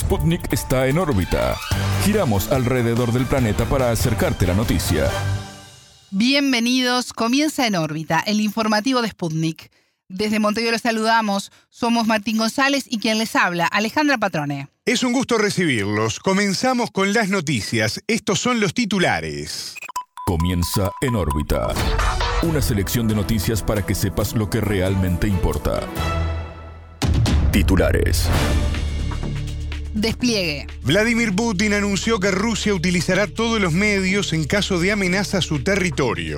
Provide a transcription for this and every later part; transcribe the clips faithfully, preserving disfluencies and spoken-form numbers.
Sputnik está en órbita. Giramos alrededor del planeta para acercarte la noticia. Bienvenidos, comienza En órbita, el informativo de Sputnik. Desde Montevideo los saludamos, somos Martín González y quien les habla, Alejandra Patrone. Es un gusto recibirlos. Comenzamos con las noticias. Estos son los titulares. Comienza En órbita. Una selección de noticias para que sepas lo que realmente importa. Titulares. Despliegue. Vladimir Putin anunció que Rusia utilizará todos los medios en caso de amenaza a su territorio.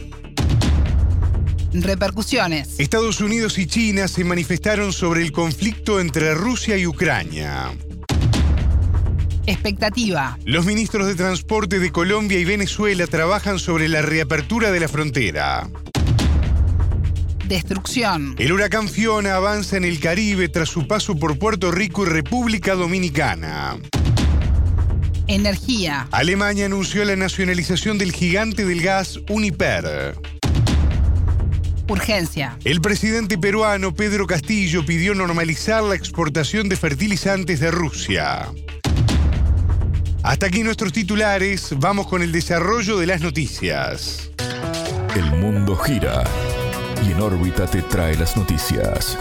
Repercusiones. Estados Unidos y China se manifestaron sobre el conflicto entre Rusia y Ucrania. Expectativa. Los ministros de Transporte de Colombia y Venezuela trabajan sobre la reapertura de la frontera. Destrucción. El huracán Fiona avanza en el Caribe tras su paso por Puerto Rico y República Dominicana. Energía. Alemania anunció la nacionalización del gigante del gas Uniper. Urgencia. El presidente peruano Pedro Castillo pidió normalizar la exportación de fertilizantes de Rusia. Hasta aquí nuestros titulares, vamos con el desarrollo de las noticias. El mundo gira y En órbita te trae las noticias.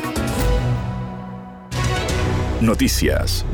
Noticias.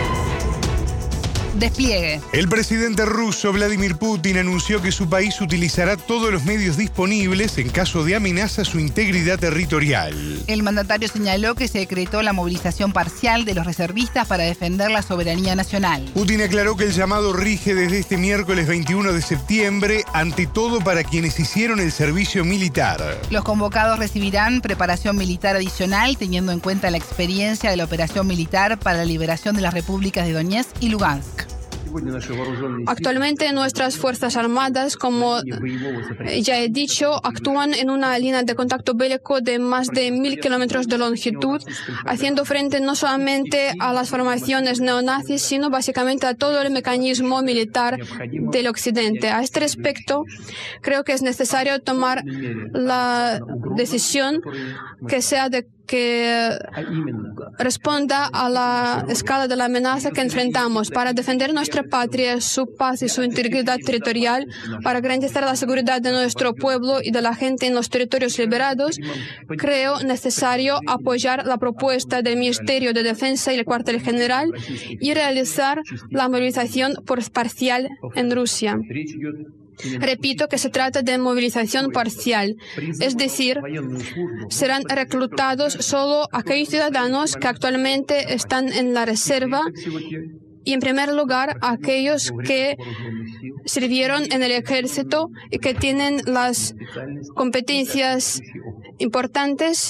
Despliegue. El presidente ruso Vladimir Putin anunció que su país utilizará todos los medios disponibles en caso de amenaza a su integridad territorial. El mandatario señaló que se decretó la movilización parcial de los reservistas para defender la soberanía nacional. Putin aclaró que el llamado rige desde este miércoles veintiuno de septiembre, ante todo para quienes hicieron el servicio militar. Los convocados recibirán preparación militar adicional, teniendo en cuenta la experiencia de la operación militar para la liberación de las repúblicas de Donetsk y Lugansk. Actualmente nuestras Fuerzas Armadas, como ya he dicho, actúan en una línea de contacto bélico de más de mil kilómetros de longitud, haciendo frente no solamente a las formaciones neonazis, sino básicamente a todo el mecanismo militar del Occidente. A este respecto, creo que es necesario tomar la decisión que sea de que responda a la escala de la amenaza que enfrentamos para defender nuestra patria, su paz y su integridad territorial, para garantizar la seguridad de nuestro pueblo y de la gente en los territorios liberados. Creo necesario apoyar la propuesta del Ministerio de Defensa y el Cuartel General y realizar la movilización por parcial en Rusia. Repito que se trata de movilización parcial, es decir, serán reclutados solo aquellos ciudadanos que actualmente están en la reserva y, en primer lugar, aquellos que sirvieron en el ejército y que tienen las competencias importantes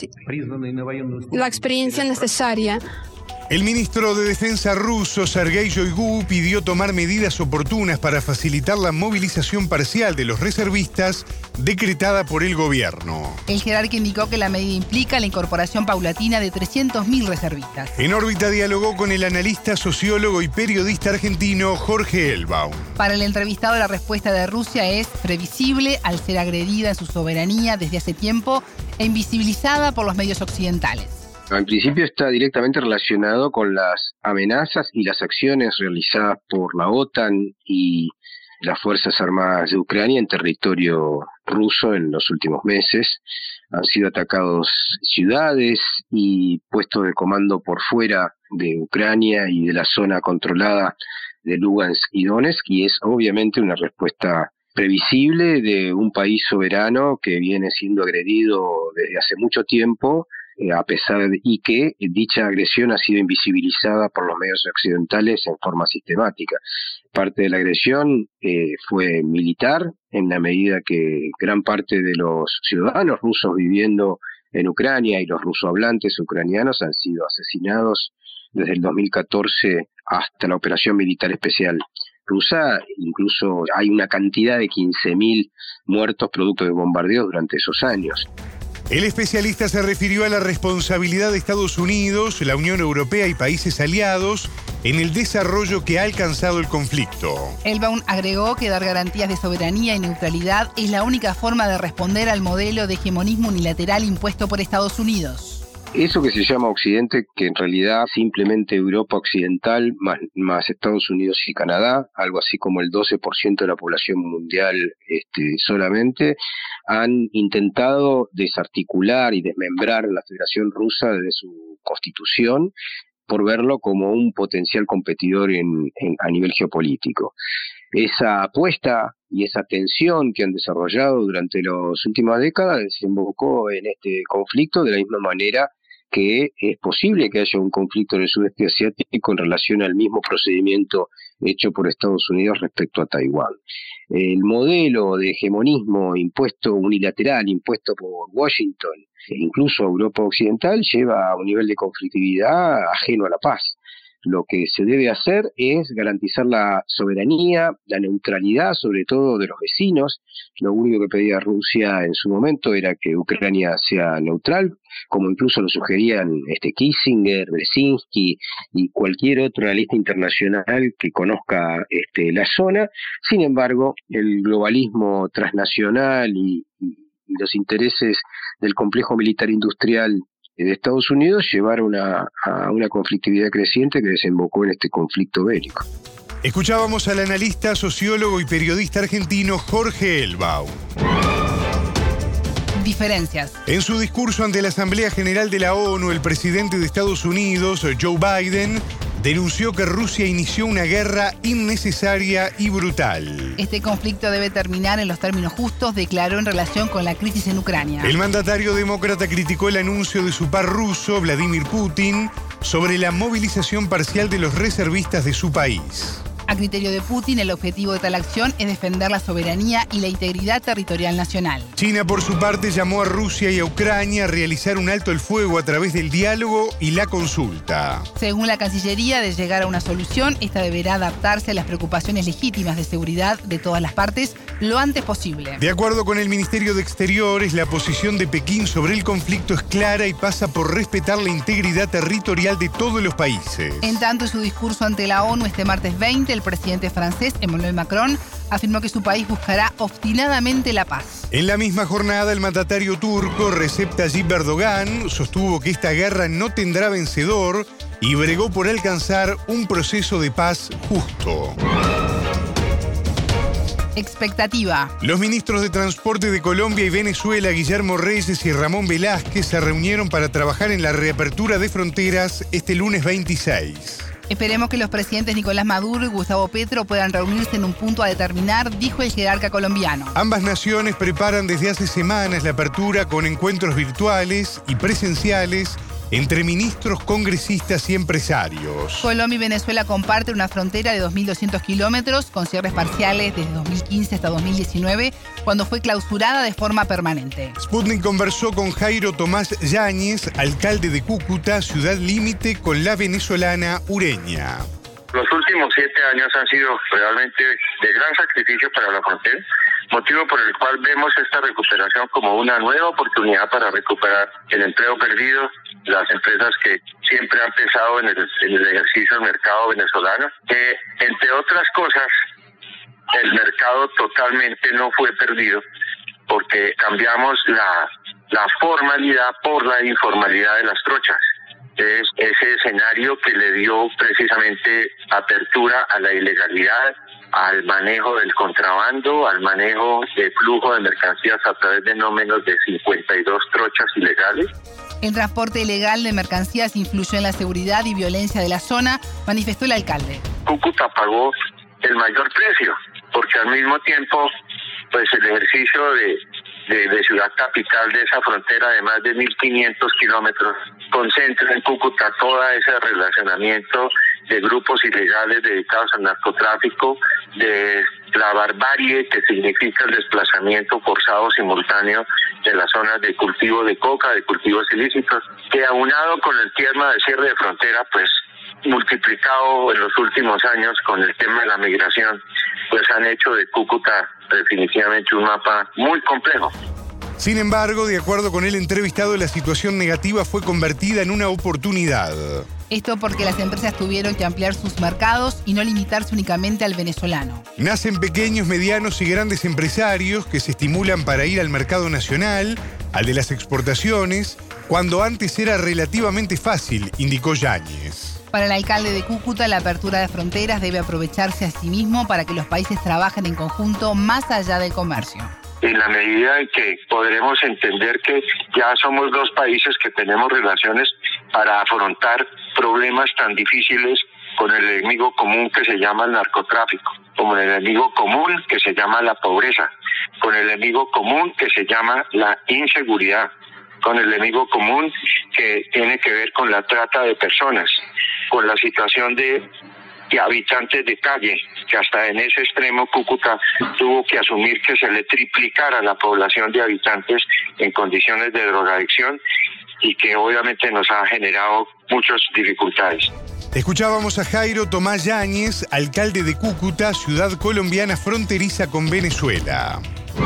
y la experiencia necesaria. El ministro de Defensa ruso, Sergei Shoigu, pidió tomar medidas oportunas para facilitar la movilización parcial de los reservistas decretada por el gobierno. El jerarca indicó que la medida implica la incorporación paulatina de trescientos mil reservistas. En órbita dialogó con el analista, sociólogo y periodista argentino Jorge Elbaum. Para el entrevistado, la respuesta de Rusia es previsible al ser agredida en su soberanía desde hace tiempo e invisibilizada por los medios occidentales. En principio está directamente relacionado con las amenazas y las acciones realizadas por la OTAN y las Fuerzas Armadas de Ucrania en territorio ruso en los últimos meses. Han sido atacados ciudades y puestos de comando por fuera de Ucrania y de la zona controlada de Lugansk y Donetsk, y es obviamente una respuesta previsible de un país soberano que viene siendo agredido desde hace mucho tiempo, a pesar de y que dicha agresión ha sido invisibilizada por los medios occidentales en forma sistemática. Parte de la agresión eh, fue militar, en la medida que gran parte de los ciudadanos rusos viviendo en Ucrania y los rusohablantes ucranianos han sido asesinados desde el dos mil catorce hasta la operación militar especial rusa. Incluso hay una cantidad de quince mil muertos producto de bombardeos durante esos años. El especialista se refirió a la responsabilidad de Estados Unidos, la Unión Europea y países aliados en el desarrollo que ha alcanzado el conflicto. Elbaum agregó que dar garantías de soberanía y neutralidad es la única forma de responder al modelo de hegemonismo unilateral impuesto por Estados Unidos. Eso que se llama Occidente, que en realidad simplemente Europa Occidental más, más Estados Unidos y Canadá, algo así como el doce por ciento de la población mundial este, solamente, han intentado desarticular y desmembrar la Federación Rusa desde su constitución por verlo como un potencial competidor en, en, a nivel geopolítico. Esa apuesta y esa tensión que han desarrollado durante las últimas décadas desembocó en este conflicto de la misma manera que es posible que haya un conflicto en el sudeste asiático en relación al mismo procedimiento hecho por Estados Unidos respecto a Taiwán. El modelo de hegemonismo impuesto unilateral, impuesto por Washington, e incluso Europa Occidental, lleva a un nivel de conflictividad ajeno a la paz. Lo que se debe hacer es garantizar la soberanía, la neutralidad, sobre todo de los vecinos. Lo único que pedía Rusia en su momento era que Ucrania sea neutral, como incluso lo sugerían este Kissinger, Brzezinski y cualquier otro analista internacional que conozca este, la zona. Sin embargo, el globalismo transnacional y, y, y los intereses del complejo militar industrial de Estados Unidos llevaron a, a una conflictividad creciente que desembocó en este conflicto bélico. Escuchábamos al analista, sociólogo y periodista argentino Jorge Elbaum. Diferencias. En su discurso ante la Asamblea General de la ONU, el presidente de Estados Unidos, Joe Biden, denunció que Rusia inició una guerra innecesaria y brutal. Este conflicto debe terminar en los términos justos, declaró en relación con la crisis en Ucrania. El mandatario demócrata criticó el anuncio de su par ruso, Vladimir Putin, sobre la movilización parcial de los reservistas de su país. A criterio de Putin, el objetivo de tal acción es defender la soberanía y la integridad territorial nacional. China, por su parte, llamó a Rusia y a Ucrania a realizar un alto el fuego a través del diálogo y la consulta. Según la Cancillería, de llegar a una solución, esta deberá adaptarse a las preocupaciones legítimas de seguridad de todas las partes lo antes posible. De acuerdo con el Ministerio de Exteriores, la posición de Pekín sobre el conflicto es clara y pasa por respetar la integridad territorial de todos los países. En tanto, en su discurso ante la ONU este martes veinte, el presidente francés Emmanuel Macron afirmó que su país buscará obstinadamente la paz. En la misma jornada, el mandatario turco Recep Tayyip Erdogan sostuvo que esta guerra no tendrá vencedor y bregó por alcanzar un proceso de paz justo. Expectativa. Los ministros de Transporte de Colombia y Venezuela, Guillermo Reyes y Ramón Velázquez, se reunieron para trabajar en la reapertura de fronteras este lunes veintiséis. Esperemos que los presidentes Nicolás Maduro y Gustavo Petro puedan reunirse en un punto a determinar, dijo el jerarca colombiano. Ambas naciones preparan desde hace semanas la apertura con encuentros virtuales y presenciales entre ministros, congresistas y empresarios. Colombia y Venezuela comparten una frontera de dos mil doscientos kilómetros con cierres parciales desde dos mil quince hasta dos mil diecinueve, cuando fue clausurada de forma permanente. Sputnik conversó con Jairo Tomás Yáñez, alcalde de Cúcuta, ciudad límite con la venezolana Ureña. Los últimos siete años han sido realmente de gran sacrificio para la frontera, motivo por el cual vemos esta recuperación como una nueva oportunidad para recuperar el empleo perdido, las empresas que siempre han pensado en el, en el ejercicio del mercado venezolano, que entre otras cosas el mercado totalmente no fue perdido porque cambiamos la, la formalidad por la informalidad de las trochas. Es ese escenario que le dio precisamente apertura a la ilegalidad, al manejo del contrabando, al manejo de flujo de mercancías a través de no menos de cincuenta y dos trochas ilegales. El transporte ilegal de mercancías influyó en la seguridad y violencia de la zona, manifestó el alcalde. Cúcuta pagó el mayor precio, porque al mismo tiempo, pues el ejercicio de, de, de ciudad capital de esa frontera de más de mil quinientos kilómetros concentra en Cúcuta todo ese relacionamiento de grupos ilegales dedicados al narcotráfico, de la barbarie que significa el desplazamiento forzado simultáneo de las zonas de cultivo de coca, de cultivos ilícitos, que aunado con el tema de cierre de frontera, pues multiplicado en los últimos años con el tema de la migración, pues han hecho de Cúcuta definitivamente un mapa muy complejo. Sin embargo, de acuerdo con el entrevistado, la situación negativa fue convertida en una oportunidad. Esto porque las empresas tuvieron que ampliar sus mercados y no limitarse únicamente al venezolano. Nacen pequeños, medianos y grandes empresarios que se estimulan para ir al mercado nacional, al de las exportaciones, cuando antes era relativamente fácil, indicó Yáñez. Para el alcalde de Cúcuta, la apertura de fronteras debe aprovecharse a sí mismo para que los países trabajen en conjunto más allá del comercio. En la medida en que podremos entender que ya somos dos países que tenemos relaciones para afrontar problemas tan difíciles con el enemigo común que se llama el narcotráfico, como el enemigo común que se llama la pobreza, con el enemigo común que se llama la inseguridad, con el enemigo común que tiene que ver con la trata de personas, con la situación de, de habitantes de calle, que hasta en ese extremo Cúcuta tuvo que asumir que se le triplicara la población de habitantes en condiciones de drogadicción y que obviamente nos ha generado muchas dificultades. Escuchábamos a Jairo Tomás Yáñez, alcalde de Cúcuta, ciudad colombiana fronteriza con Venezuela.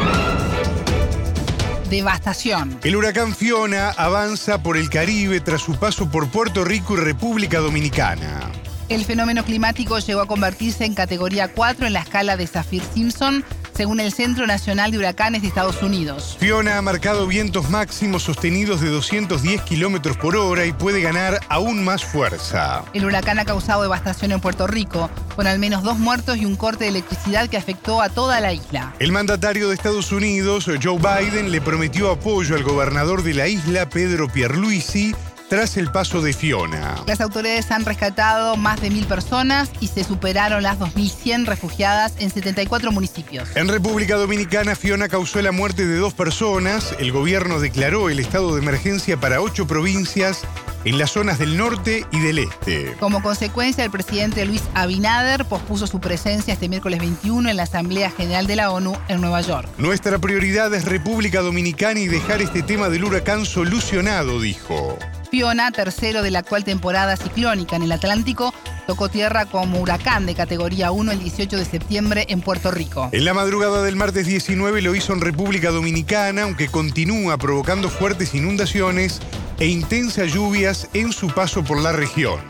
Devastación. El huracán Fiona avanza por el Caribe tras su paso por Puerto Rico y República Dominicana. El fenómeno climático llegó a convertirse en categoría cuatro en la escala de Saffir-Simpson, según el Centro Nacional de Huracanes de Estados Unidos. Fiona ha marcado vientos máximos sostenidos de doscientos diez kilómetros por hora y puede ganar aún más fuerza. El huracán ha causado devastación en Puerto Rico, con al menos dos muertos y un corte de electricidad que afectó a toda la isla. El mandatario de Estados Unidos, Joe Biden, le prometió apoyo al gobernador de la isla, Pedro Pierluisi, tras el paso de Fiona. Las autoridades han rescatado más de mil personas y se superaron las dos mil cien refugiadas en setenta y cuatro municipios. En República Dominicana, Fiona causó la muerte de dos personas. El gobierno declaró el estado de emergencia para ocho provincias en las zonas del norte y del este. Como consecuencia, el presidente Luis Abinader pospuso su presencia este miércoles veintiuno en la Asamblea General de la ONU en Nueva York. Nuestra prioridad es República Dominicana y dejar este tema del huracán solucionado, dijo. Fiona, tercero de la actual temporada ciclónica en el Atlántico, tocó tierra como huracán de categoría uno el dieciocho de septiembre en Puerto Rico. En la madrugada del martes diecinueve lo hizo en República Dominicana, aunque continúa provocando fuertes inundaciones e intensas lluvias en su paso por la región.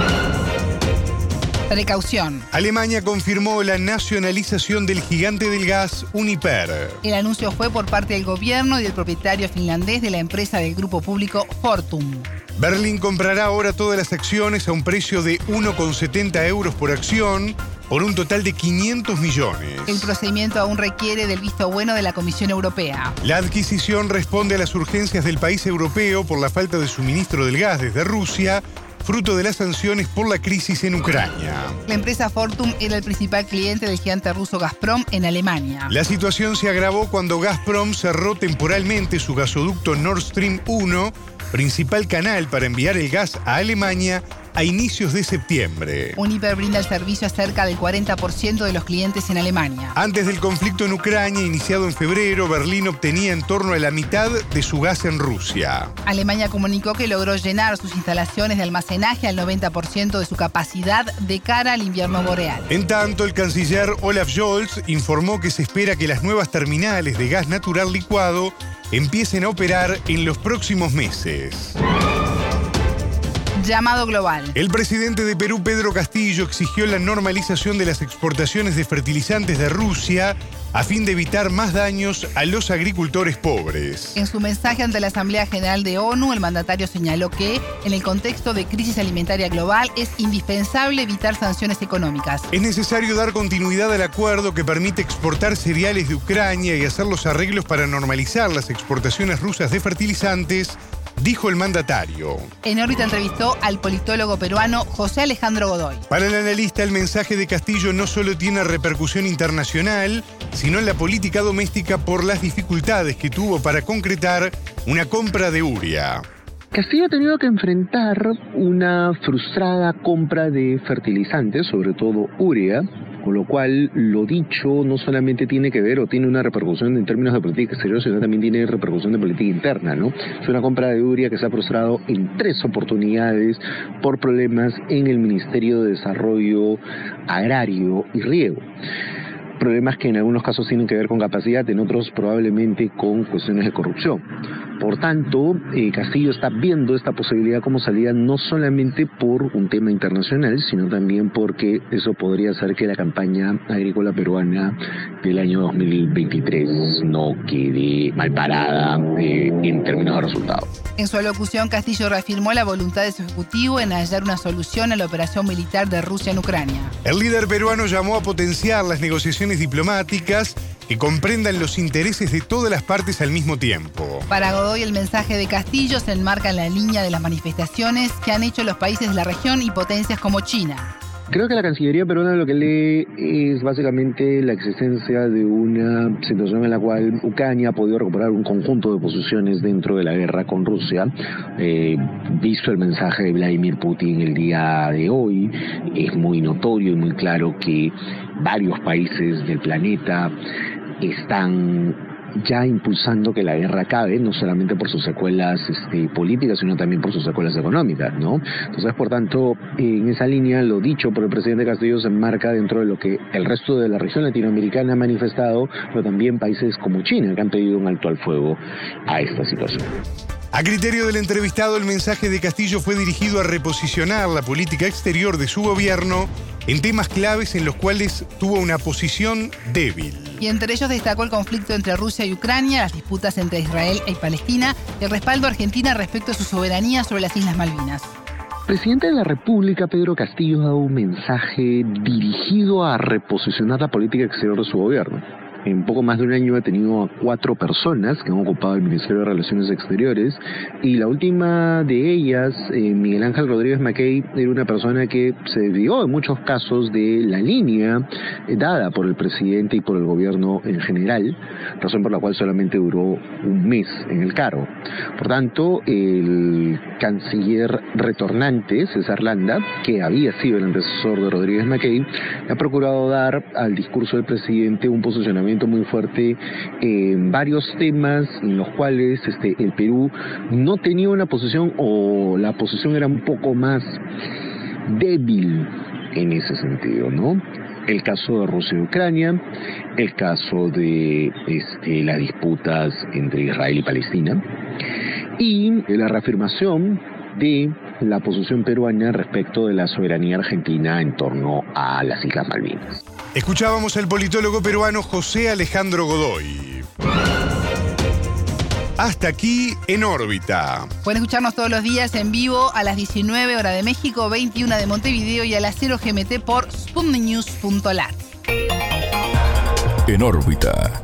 Precaución. Alemania confirmó la nacionalización del gigante del gas Uniper. El anuncio fue por parte del gobierno y del propietario finlandés de la empresa del grupo público Fortum. Berlín comprará ahora todas las acciones a un precio de uno coma setenta euros por acción, por un total de quinientos millones. El procedimiento aún requiere del visto bueno de la Comisión Europea. La adquisición responde a las urgencias del país europeo por la falta de suministro del gas desde Rusia, fruto de las sanciones por la crisis en Ucrania. La empresa Fortum era el principal cliente del gigante ruso Gazprom en Alemania. La situación se agravó cuando Gazprom cerró temporalmente su gasoducto Nord Stream uno, principal canal para enviar el gas a Alemania, a inicios de septiembre. Uniper brinda el servicio a cerca del cuarenta por ciento de los clientes en Alemania. Antes del conflicto en Ucrania, iniciado en febrero, Berlín obtenía en torno a la mitad de su gas en Rusia. Alemania comunicó que logró llenar sus instalaciones de almacenaje al noventa por ciento de su capacidad de cara al invierno boreal. En tanto, el canciller Olaf Scholz informó que se espera que las nuevas terminales de gas natural licuado empiecen a operar en los próximos meses. Llamado global. El presidente de Perú, Pedro Castillo, exigió la normalización de las exportaciones de fertilizantes de Rusia a fin de evitar más daños a los agricultores pobres. En su mensaje ante la Asamblea General de ONU, el mandatario señaló que, en el contexto de crisis alimentaria global, es indispensable evitar sanciones económicas. Es necesario dar continuidad al acuerdo que permite exportar cereales de Ucrania y hacer los arreglos para normalizar las exportaciones rusas de fertilizantes, dijo el mandatario. En órbita entrevistó al politólogo peruano José Alejandro Godoy. Para el analista, el mensaje de Castillo no solo tiene repercusión internacional, sino en la política doméstica por las dificultades que tuvo para concretar una compra de urea. Castillo ha tenido que enfrentar una frustrada compra de fertilizantes, sobre todo urea, con lo cual lo dicho no solamente tiene que ver o tiene una repercusión en términos de política exterior, sino también tiene repercusión de política interna, ¿no? Es una compra de urea que se ha frustrado en tres oportunidades por problemas en el Ministerio de Desarrollo Agrario y Riego. problemas que en algunos casos tienen que ver con capacidad, en otros probablemente con cuestiones de corrupción. Por tanto, eh, Castillo está viendo esta posibilidad como salida no solamente por un tema internacional, sino también porque eso podría hacer que la campaña agrícola peruana del año dos mil veintitrés no quede mal parada eh, en términos de resultados. En su alocución, Castillo reafirmó la voluntad de su ejecutivo en hallar una solución a la operación militar de Rusia en Ucrania. El líder peruano llamó a potenciar las negociaciones diplomáticas que comprendan los intereses de todas las partes al mismo tiempo. Para Godoy, el mensaje de Castillo se enmarca en la línea de las manifestaciones que han hecho los países de la región y potencias como China. Creo que la Cancillería peruana lo que lee es básicamente la existencia de una situación en la cual Ucrania ha podido recuperar un conjunto de posiciones dentro de la guerra con Rusia. Eh, visto el mensaje de Vladimir Putin el día de hoy, es muy notorio y muy claro que varios países del planeta están ya impulsando que la guerra acabe, no solamente por sus secuelas este, políticas, sino también por sus secuelas económicas, ¿no? Entonces, por tanto, en esa línea, lo dicho por el presidente Castillo se enmarca dentro de lo que el resto de la región latinoamericana ha manifestado, pero también países como China, que han pedido un alto al fuego a esta situación. A criterio del entrevistado, el mensaje de Castillo fue dirigido a reposicionar la política exterior de su gobierno en temas claves en los cuales tuvo una posición débil. Y entre ellos destacó el conflicto entre Rusia y Ucrania, las disputas entre Israel y Palestina y el respaldo a Argentina respecto a su soberanía sobre las Islas Malvinas. El presidente de la República, Pedro Castillo, ha dado un mensaje dirigido a reposicionar la política exterior de su gobierno. En poco más de un año ha tenido a cuatro personas que han ocupado el Ministerio de Relaciones Exteriores y la última de ellas, eh, Miguel Ángel Rodríguez Mackey, era una persona que se desvió en muchos casos de la línea eh, dada por el presidente y por el gobierno en general, razón por la cual solamente duró un mes en el cargo. Por tanto, el canciller retornante, César Landa, que había sido el antecesor de Rodríguez Mackey, ha procurado dar al discurso del presidente un posicionamiento muy fuerte en varios temas en los cuales este, el Perú no tenía una posición o la posición era un poco más débil en ese sentido, ¿no? El caso de Rusia y Ucrania, el caso de este, las disputas entre Israel y Palestina y la reafirmación de la posición peruana respecto de la soberanía argentina en torno a las Islas Malvinas. Escuchábamos al politólogo peruano José Alejandro Godoy. Hasta aquí En órbita. Pueden escucharnos todos los días en vivo a las diecinueve horas de México, veintiuna de Montevideo y a las cero G M T por sputnik news punto lat. En órbita.